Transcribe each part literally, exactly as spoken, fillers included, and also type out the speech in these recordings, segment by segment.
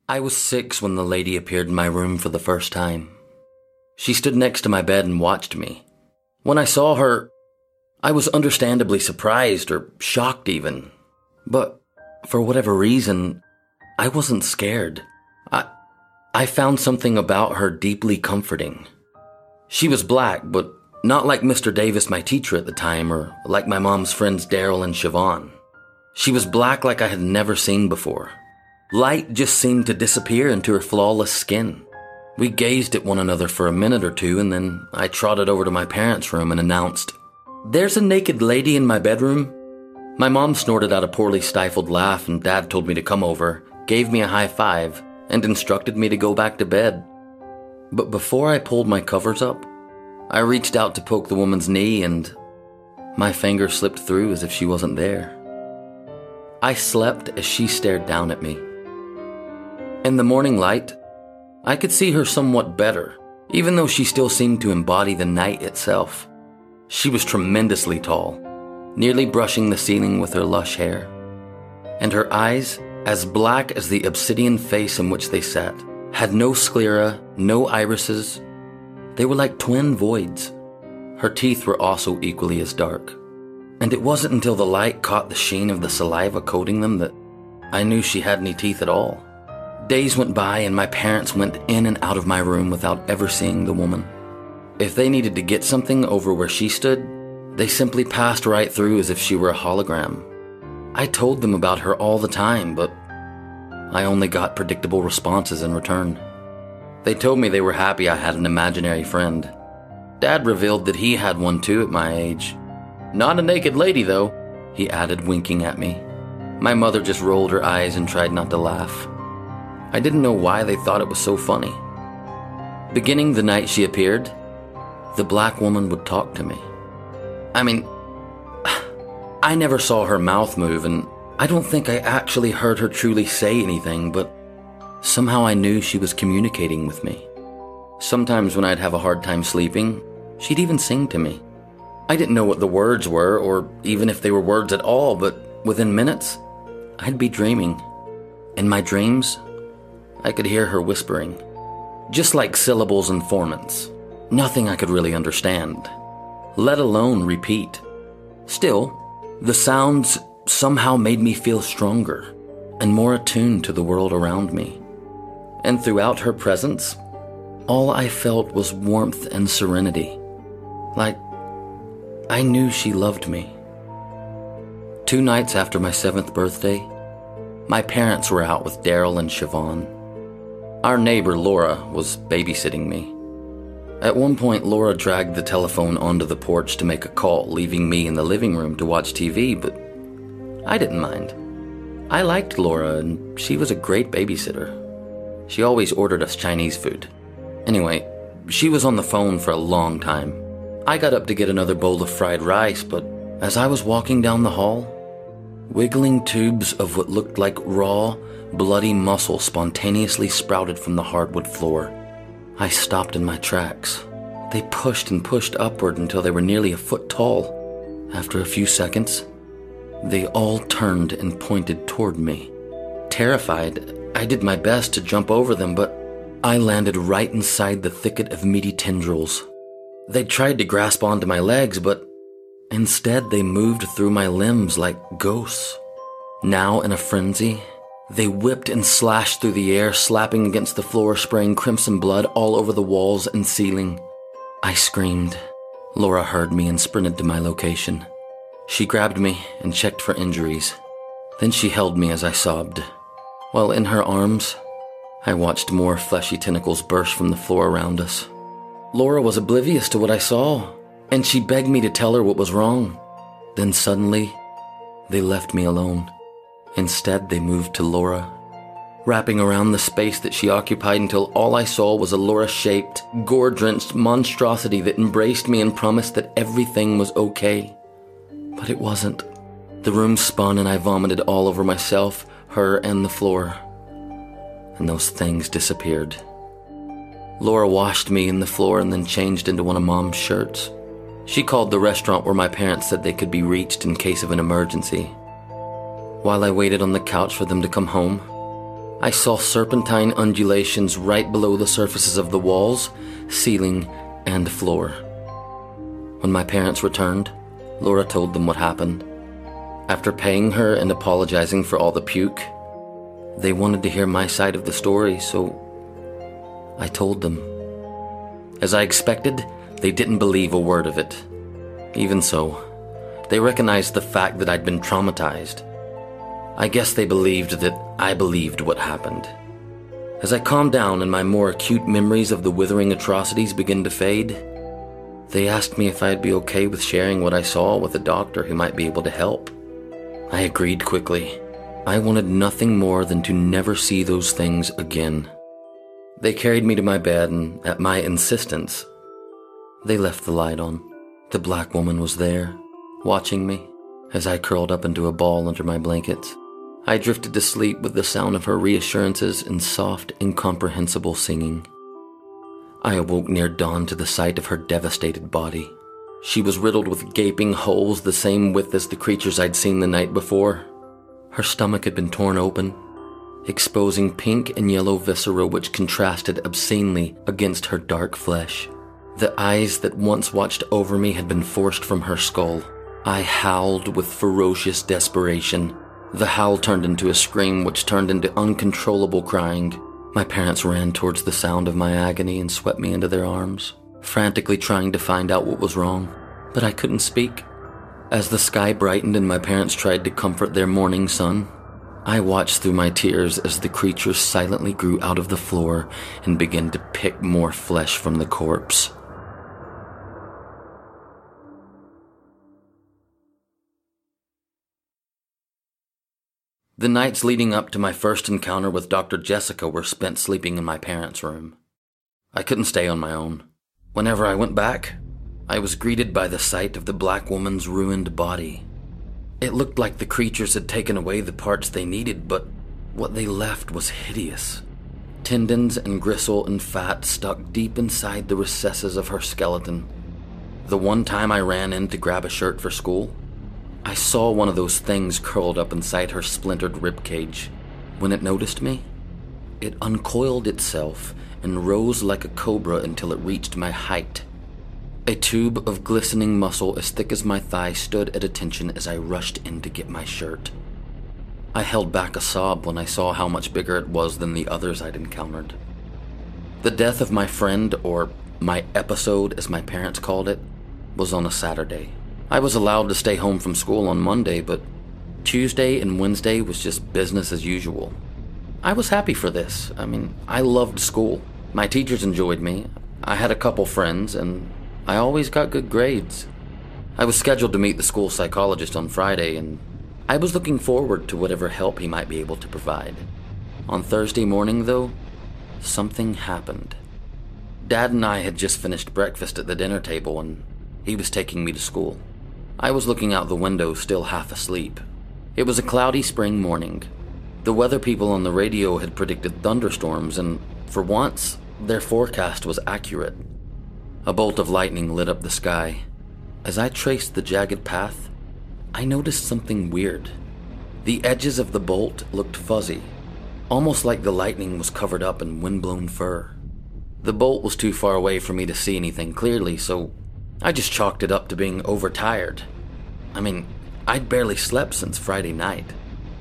I was six when the lady appeared in my room for the first time. She stood next to my bed and watched me. When I saw her, I was understandably surprised or shocked even. But for whatever reason, I wasn't scared. I, I found something about her deeply comforting. She was black, but not like Mister Davis, my teacher at the time, or like my mom's friends Daryl and Siobhan. She was black like I had never seen before. Light just seemed to disappear into her flawless skin. We gazed at one another for a minute or two, and then I trotted over to my parents' room and announced, "There's a naked lady in my bedroom." My mom snorted out a poorly stifled laugh, and Dad told me to come over, gave me a high five, and instructed me to go back to bed. But before I pulled my covers up, I reached out to poke the woman's knee, and my finger slipped through as if she wasn't there. I slept as she stared down at me. In the morning light, I could see her somewhat better, even though she still seemed to embody the night itself. She was tremendously tall, nearly brushing the ceiling with her lush hair, and her eyes, as black as the obsidian face in which they sat, had no sclera, no irises. They were like twin voids. Her teeth were also equally as dark, and it wasn't until the light caught the sheen of the saliva coating them that I knew she had any teeth at all. Days went by and my parents went in and out of my room without ever seeing the woman. If they needed to get something over where she stood, they simply passed right through as if she were a hologram. I told them about her all the time, but I only got predictable responses in return. They told me they were happy I had an imaginary friend. Dad revealed that he had one too at my age. "Not a naked lady, though," he added, winking at me. My mother just rolled her eyes and tried not to laugh. I didn't know why they thought it was so funny. Beginning the night she appeared, the black woman would talk to me. I mean, I never saw her mouth move, and I don't think I actually heard her truly say anything, but somehow I knew she was communicating with me. Sometimes when I'd have a hard time sleeping, she'd even sing to me. I didn't know what the words were, or even if they were words at all, but within minutes, I'd be dreaming. In my dreams, I could hear her whispering, just like syllables and formants. Nothing I could really understand, let alone repeat. Still, the sounds somehow made me feel stronger and more attuned to the world around me. And throughout her presence, all I felt was warmth and serenity, like I knew she loved me. Two nights after my seventh birthday, my parents were out with Daryl and Siobhan. Our neighbor, Laura, was babysitting me. At one point, Laura dragged the telephone onto the porch to make a call, leaving me in the living room to watch T V, but I didn't mind. I liked Laura, and she was a great babysitter. She always ordered us Chinese food. Anyway, she was on the phone for a long time. I got up to get another bowl of fried rice, but as I was walking down the hall, wiggling tubes of what looked like raw, bloody muscle spontaneously sprouted from the hardwood floor. I stopped in my tracks. They pushed and pushed upward until they were nearly a foot tall. After a few seconds, they all turned and pointed toward me. Terrified, I did my best to jump over them, but I landed right inside the thicket of meaty tendrils. They tried to grasp onto my legs, but instead they moved through my limbs like ghosts. Now in a frenzy, they whipped and slashed through the air, slapping against the floor, spraying crimson blood all over the walls and ceiling. I screamed. Laura heard me and sprinted to my location. She grabbed me and checked for injuries. Then she held me as I sobbed. While in her arms, I watched more fleshy tentacles burst from the floor around us. Laura was oblivious to what I saw, and she begged me to tell her what was wrong. Then suddenly, they left me alone. Instead, they moved to Laura, wrapping around the space that she occupied until all I saw was a Laura-shaped, gore-drenched monstrosity that embraced me and promised that everything was okay. But it wasn't. The room spun and I vomited all over myself, her, and the floor. And those things disappeared. Laura washed me in the floor and then changed into one of Mom's shirts. She called the restaurant where my parents said they could be reached in case of an emergency. While I waited on the couch for them to come home, I saw serpentine undulations right below the surfaces of the walls, ceiling, and floor. When my parents returned, Laura told them what happened. After paying her and apologizing for all the puke, they wanted to hear my side of the story, so I told them. As I expected, they didn't believe a word of it. Even so, they recognized the fact that I'd been traumatized. I guess they believed that I believed what happened. As I calmed down and my more acute memories of the withering atrocities began to fade, they asked me if I'd be okay with sharing what I saw with a doctor who might be able to help. I agreed quickly. I wanted nothing more than to never see those things again. They carried me to my bed, and at my insistence, they left the light on. The black woman was there, watching me, as I curled up into a ball under my blankets. I drifted to sleep with the sound of her reassurances and soft, incomprehensible singing. I awoke near dawn to the sight of her devastated body. She was riddled with gaping holes the same width as the creatures I'd seen the night before. Her stomach had been torn open, exposing pink and yellow viscera which contrasted obscenely against her dark flesh. The eyes that once watched over me had been forced from her skull. I howled with ferocious desperation. The howl turned into a scream which turned into uncontrollable crying. My parents ran towards the sound of my agony and swept me into their arms, frantically trying to find out what was wrong. But I couldn't speak. As the sky brightened and my parents tried to comfort their morning sun, I watched through my tears as the creatures silently grew out of the floor and began to pick more flesh from the corpse. The nights leading up to my first encounter with Doctor Jessica were spent sleeping in my parents' room. I couldn't stay on my own. Whenever I went back, I was greeted by the sight of the black woman's ruined body. It looked like the creatures had taken away the parts they needed, but what they left was hideous. Tendons and gristle and fat stuck deep inside the recesses of her skeleton. The one time I ran in to grab a shirt for school, I saw one of those things curled up inside her splintered ribcage. When it noticed me, it uncoiled itself and rose like a cobra until it reached my height. A tube of glistening muscle as thick as my thigh stood at attention as I rushed in to get my shirt. I held back a sob when I saw how much bigger it was than the others I'd encountered. The death of my friend, or my episode as my parents called it, was on a Saturday. I was allowed to stay home from school on Monday, but Tuesday and Wednesday was just business as usual. I was happy for this. I mean, I loved school. My teachers enjoyed me. I had a couple friends, and I always got good grades. I was scheduled to meet the school psychologist on Friday, and I was looking forward to whatever help he might be able to provide. On Thursday morning, though, something happened. Dad and I had just finished breakfast at the dinner table, and he was taking me to school. I was looking out the window, still half asleep. It was a cloudy spring morning. The weather people on the radio had predicted thunderstorms, and for once, their forecast was accurate. A bolt of lightning lit up the sky. As I traced the jagged path, I noticed something weird. The edges of the bolt looked fuzzy, almost like the lightning was covered up in windblown fur. The bolt was too far away for me to see anything clearly, so I just chalked it up to being overtired. I mean, I'd barely slept since Friday night.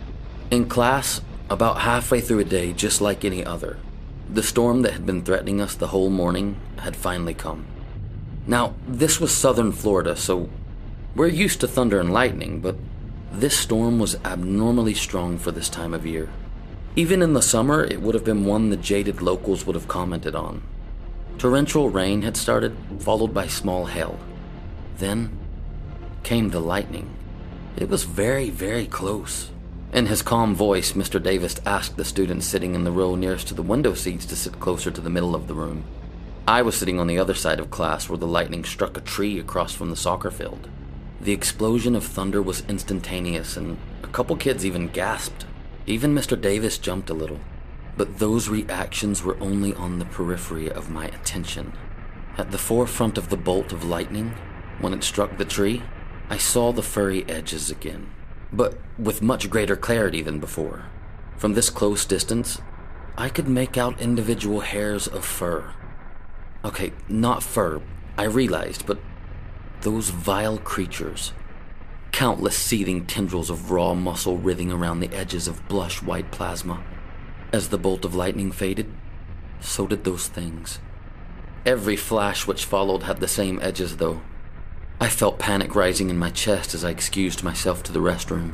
In class, about halfway through a day just like any other, the storm that had been threatening us the whole morning had finally come. Now, this was southern Florida, so we're used to thunder and lightning, but this storm was abnormally strong for this time of year. Even in the summer, it would have been one the jaded locals would have commented on. Torrential rain had started, followed by small hail. Then came the lightning. It was very, very close. In his calm voice, Mister Davis asked the students sitting in the row nearest to the window seats to sit closer to the middle of the room. I was sitting on the other side of class where the lightning struck a tree across from the soccer field. The explosion of thunder was instantaneous, and a couple kids even gasped. Even Mister Davis jumped a little. But those reactions were only on the periphery of my attention. At the forefront of the bolt of lightning, when it struck the tree, I saw the furry edges again, but with much greater clarity than before. From this close distance, I could make out individual hairs of fur. Okay, not fur, I realized, but those vile creatures. Countless seething tendrils of raw muscle writhing around the edges of blush white plasma. As the bolt of lightning faded, so did those things. Every flash which followed had the same edges, though. I felt panic rising in my chest as I excused myself to the restroom.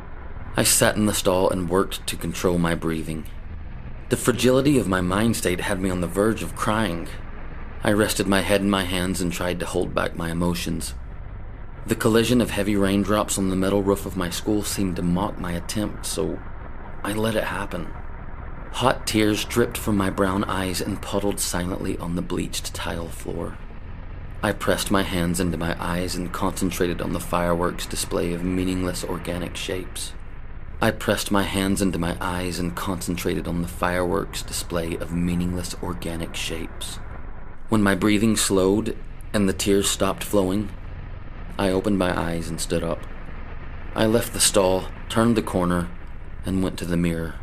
I sat in the stall and worked to control my breathing. The fragility of my mind state had me on the verge of crying. I rested my head in my hands and tried to hold back my emotions. The collision of heavy raindrops on the metal roof of my school seemed to mock my attempt, so I let it happen. Hot tears dripped from my brown eyes and puddled silently on the bleached tile floor. I pressed my hands into my eyes and concentrated on the fireworks display of meaningless organic shapes. I pressed my hands into my eyes and concentrated on the fireworks display of meaningless organic shapes. When my breathing slowed and the tears stopped flowing, I opened my eyes and stood up. I left the stall, turned the corner, and went to the mirror.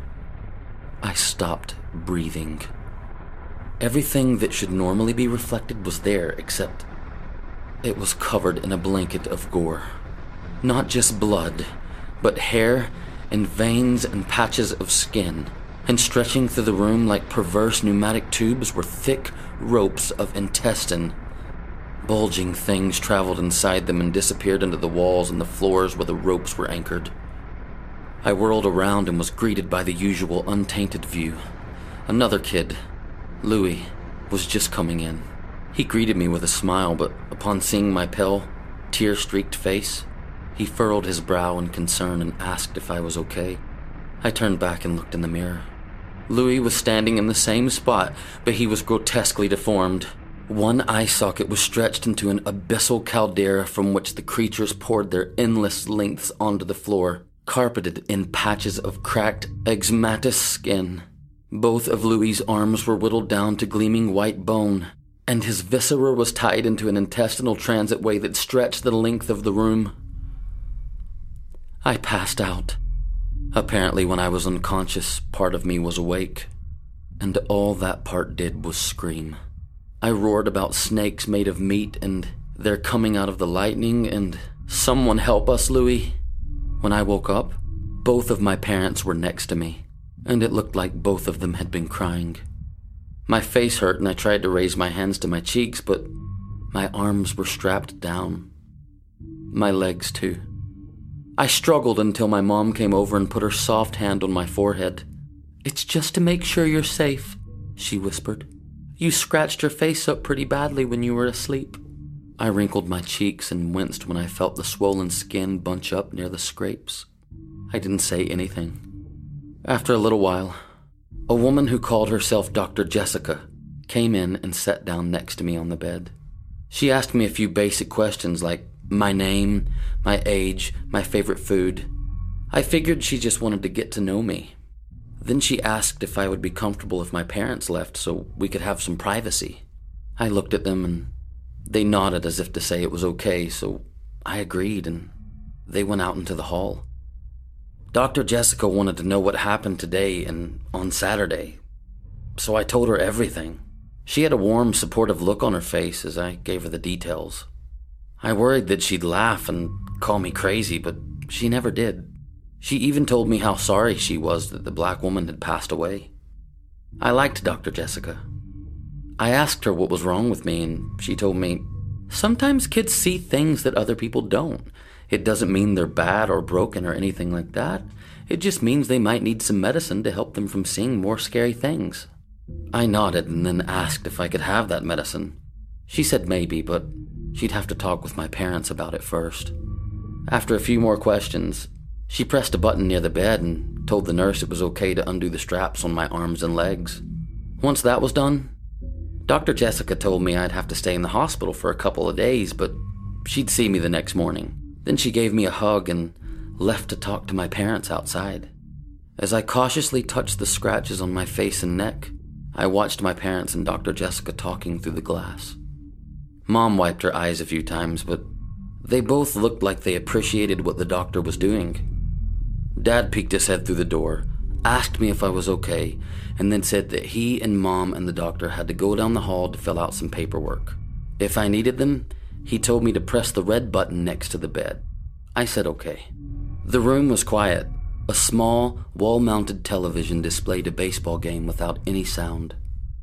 I stopped breathing. Everything that should normally be reflected was there, except it was covered in a blanket of gore. Not just blood, but hair and veins and patches of skin. And stretching through the room like perverse pneumatic tubes were thick ropes of intestine. Bulging things traveled inside them and disappeared into the walls and the floors where the ropes were anchored. I whirled around and was greeted by the usual untainted view. Another kid, Louis, was just coming in. He greeted me with a smile, but upon seeing my pale, tear-streaked face, he furrowed his brow in concern and asked if I was okay. I turned back and looked in the mirror. Louis was standing in the same spot, but he was grotesquely deformed. One eye socket was stretched into an abyssal caldera from which the creatures poured their endless lengths onto the floor, carpeted in patches of cracked eczematus skin. Both of Louis's arms were whittled down to gleaming white bone, and his viscera was tied into an intestinal transitway that stretched the length of the room. I passed out. Apparently, when I was unconscious, part of me was awake, and all that part did was scream. I roared about snakes made of meat, and they're coming out of the lightning, and someone help us, Louis. When I woke up, both of my parents were next to me, and it looked like both of them had been crying. My face hurt and I tried to raise my hands to my cheeks, but my arms were strapped down. My legs, too. I struggled until my mom came over and put her soft hand on my forehead. "It's just to make sure you're safe," she whispered. "You scratched your face up pretty badly when you were asleep." I wrinkled my cheeks and winced when I felt the swollen skin bunch up near the scrapes. I didn't say anything. After a little while, a woman who called herself Doctor Jessica came in and sat down next to me on the bed. She asked me a few basic questions like my name, my age, my favorite food. I figured she just wanted to get to know me. Then she asked if I would be comfortable if my parents left so we could have some privacy. I looked at them and they nodded as if to say it was okay, so I agreed and they went out into the hall. Doctor Jessica wanted to know what happened today and on Saturday, so I told her everything. She had a warm, supportive look on her face as I gave her the details. I worried that she'd laugh and call me crazy, but she never did. She even told me how sorry she was that the black woman had passed away. I liked Doctor Jessica. I asked her what was wrong with me, and she told me, "Sometimes kids see things that other people don't. It doesn't mean they're bad or broken or anything like that. It just means they might need some medicine to help them from seeing more scary things." I nodded and then asked if I could have that medicine. She said maybe, but she'd have to talk with my parents about it first. After a few more questions, she pressed a button near the bed and told the nurse it was okay to undo the straps on my arms and legs. Once that was done, Doctor Jessica told me I'd have to stay in the hospital for a couple of days, but she'd see me the next morning. Then she gave me a hug and left to talk to my parents outside. As I cautiously touched the scratches on my face and neck, I watched my parents and Doctor Jessica talking through the glass. Mom wiped her eyes a few times, but they both looked like they appreciated what the doctor was doing. Dad peeked his head through the door, asked me if I was okay, and then said that he and Mom and the doctor had to go down the hall to fill out some paperwork. If I needed them, he told me to press the red button next to the bed. I said okay. The room was quiet. A small, wall-mounted television displayed a baseball game without any sound.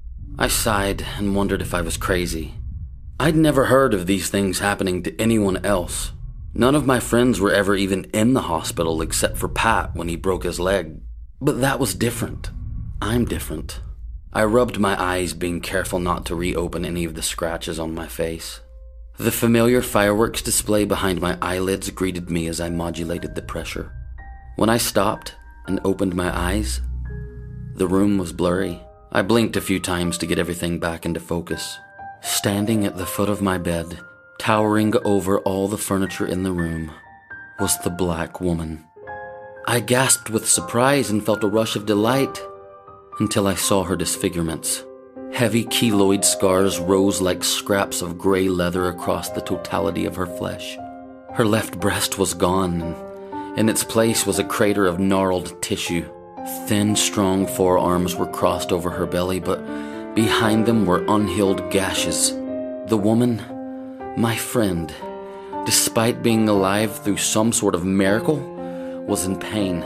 I sighed and wondered if I was crazy. I'd never heard of these things happening to anyone else. None of my friends were ever even in the hospital except for Pat when he broke his leg. But that was different. I'm different. I rubbed my eyes, being careful not to reopen any of the scratches on my face. The familiar fireworks display behind my eyelids greeted me as I modulated the pressure. When I stopped and opened my eyes, the room was blurry. I blinked a few times to get everything back into focus. Standing at the foot of my bed, towering over all the furniture in the room, was the black woman. I gasped with surprise and felt a rush of delight until I saw her disfigurements. Heavy keloid scars rose like scraps of gray leather across the totality of her flesh. Her left breast was gone, and in its place was a crater of gnarled tissue. Thin, strong forearms were crossed over her belly, but behind them were unhealed gashes. The woman, my friend, despite being alive through some sort of miracle, was in pain,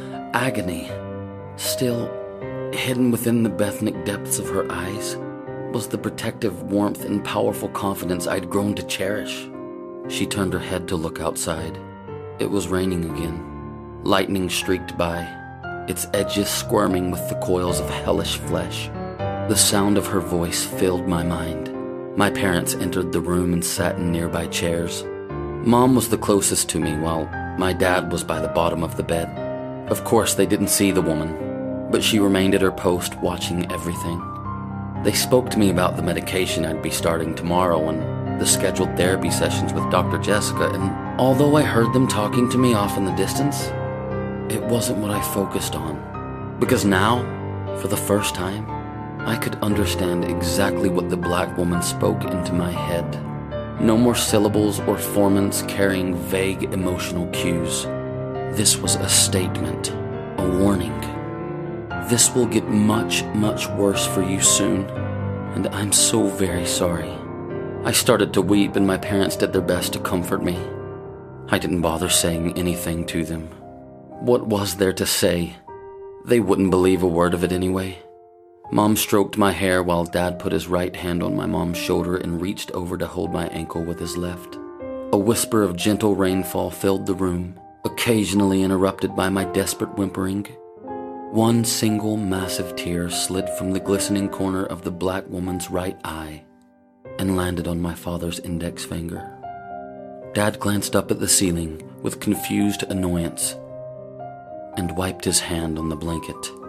agony. Still, hidden within the Bethnic depths of her eyes was the protective warmth and powerful confidence I'd grown to cherish. She turned her head to look outside. It was raining again. Lightning streaked by, its edges squirming with the coils of hellish flesh. The sound of her voice filled my mind. My parents entered the room and sat in nearby chairs. Mom was the closest to me, while my dad was by the bottom of the bed. Of course, they didn't see the woman, but she remained at her post, watching everything. They spoke to me about the medication I'd be starting tomorrow and the scheduled therapy sessions with Doctor Jessica, and although I heard them talking to me off in the distance, it wasn't what I focused on. Because now, for the first time, I could understand exactly what the black woman spoke into my head. No more syllables or formants carrying vague emotional cues. This was a statement, a warning. This will get much, much worse for you soon, and I'm so very sorry. I started to weep, and my parents did their best to comfort me. I didn't bother saying anything to them. What was there to say? They wouldn't believe a word of it anyway. Mom stroked my hair while Dad put his right hand on my mom's shoulder and reached over to hold my ankle with his left. A whisper of gentle rainfall filled the room, occasionally interrupted by my desperate whimpering. One single massive tear slid from the glistening corner of the black woman's right eye and landed on my father's index finger. Dad glanced up at the ceiling with confused annoyance and wiped his hand on the blanket.